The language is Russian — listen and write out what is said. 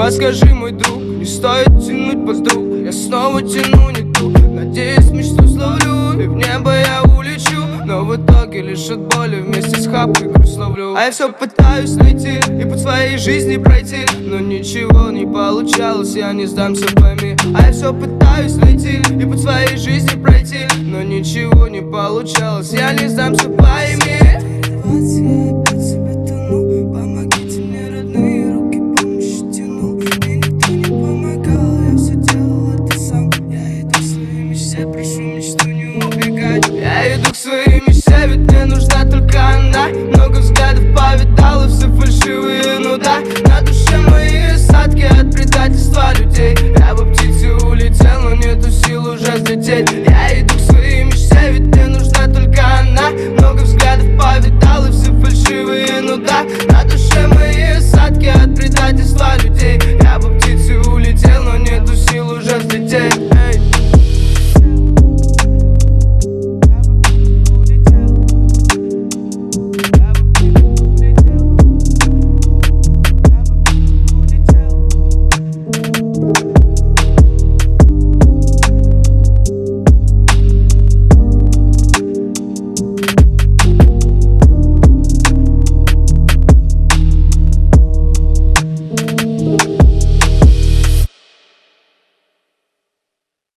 Мама, скажи, мой друг, не стоит тянуть подруг. Я снова тяну не ту. Надеюсь, мечту словлю, и в небо я улечу. Но в итоге лишь от боли вместе с хапкой грусть ловлю. А я все пытаюсь найти и по своей жизни пройти, но ничего не получалось, я не сдамся, пойми. А я все пытаюсь найти и по своей жизни пройти, но ничего не получалось, я не сдамся, пойми. Я иду к своей мечте, ведь мне нужна только она. Много взглядов повидал и все фальшивые, ну да. На душе мои осадки от предательства людей. Я бы птицей улетел, но нету сил уже взлететь. Я иду к своей мечте, ведь мне нужна только она. Много взглядов повидал и все фальшивые, ну да. На душе мои осадки от предательства людей. Я бы птицей улетел, но нету сил уже взлететь.